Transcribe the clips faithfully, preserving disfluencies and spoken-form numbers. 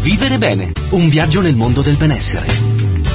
Vivere bene, un viaggio nel mondo del benessere.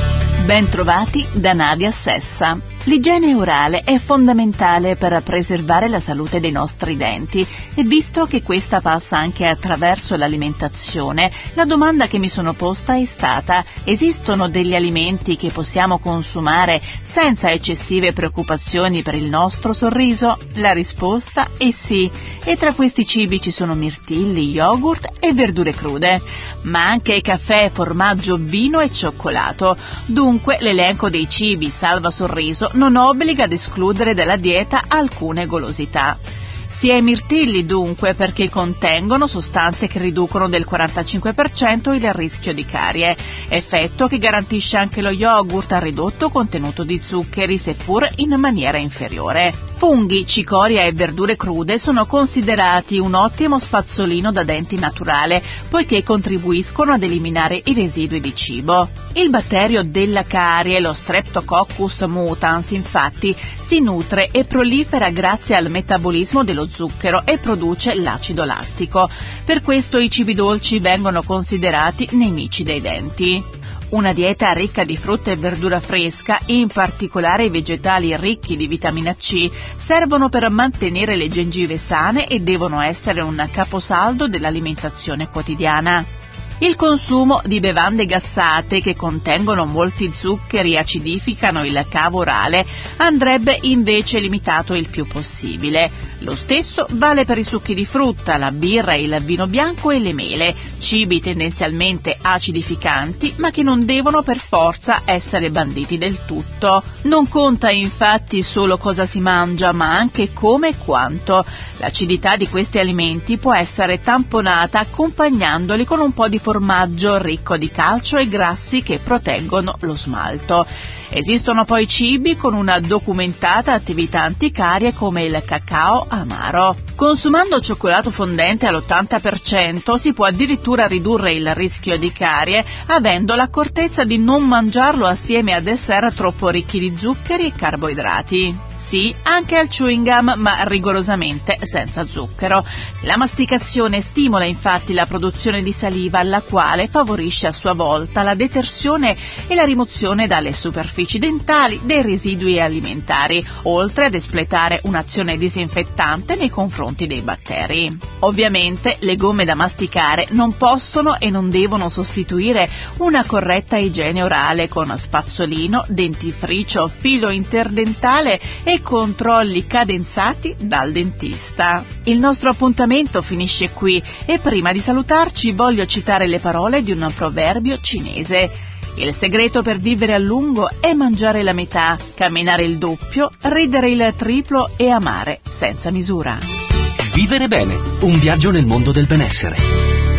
Ben trovati da Nadia Sessa. L'igiene orale è fondamentale per preservare la salute dei nostri denti e visto che questa passa anche attraverso l'alimentazione, la domanda che mi sono posta è stata: esistono degli alimenti che possiamo consumare senza eccessive preoccupazioni per il nostro sorriso? La risposta è sì, e tra questi cibi ci sono mirtilli, yogurt e verdure crude, ma anche caffè, formaggio, vino e cioccolato. Dunque l'elenco dei cibi salva sorriso non obbliga ad escludere dalla dieta alcune golosità. Si è mirtilli dunque perché contengono sostanze che riducono del quarantacinque per cento il rischio di carie, effetto che garantisce anche lo yogurt a ridotto contenuto di zuccheri, seppur in maniera inferiore. Funghi, cicoria e verdure crude sono considerati un ottimo spazzolino da denti naturale, poiché contribuiscono ad eliminare i residui di cibo. Il batterio della carie, lo Streptococcus mutans, infatti, si nutre e prolifera grazie al metabolismo dello zucchero e produce l'acido lattico. Per questo i cibi dolci vengono considerati nemici dei denti. Una dieta ricca di frutta e verdura fresca, in particolare i vegetali ricchi di vitamina C, servono per mantenere le gengive sane e devono essere un caposaldo dell'alimentazione quotidiana. Il consumo di bevande gassate che contengono molti zuccheri e acidificano il cavo orale andrebbe invece limitato il più possibile. Lo stesso vale per i succhi di frutta, la birra, il vino bianco e le mele, cibi tendenzialmente acidificanti ma che non devono per forza essere banditi del tutto. Non conta infatti solo cosa si mangia ma anche come e quanto. L'acidità di questi alimenti può essere tamponata accompagnandoli con un po' di formaggio ricco di calcio e grassi che proteggono lo smalto. Esistono poi cibi con una documentata attività anticarie come il cacao amaro. Consumando cioccolato fondente all'ottanta per cento si può addirittura ridurre il rischio di carie avendo l'accortezza di non mangiarlo assieme a dessert troppo ricchi di zuccheri e carboidrati. Sì, anche al chewing gum, ma rigorosamente senza zucchero. La masticazione stimola infatti la produzione di saliva, la quale favorisce a sua volta la detersione e la rimozione dalle superfici dentali dei residui alimentari, oltre ad espletare un'azione disinfettante nei confronti dei batteri. Ovviamente le gomme da masticare non possono e non devono sostituire una corretta igiene orale con spazzolino, dentifricio, filo interdentale e controlli cadenzati dal dentista. Il nostro appuntamento finisce qui e prima di salutarci voglio citare le parole di un proverbio cinese. Il segreto per vivere a lungo è mangiare la metà, camminare il doppio, ridere il triplo e amare senza misura. Vivere bene, un viaggio nel mondo del benessere.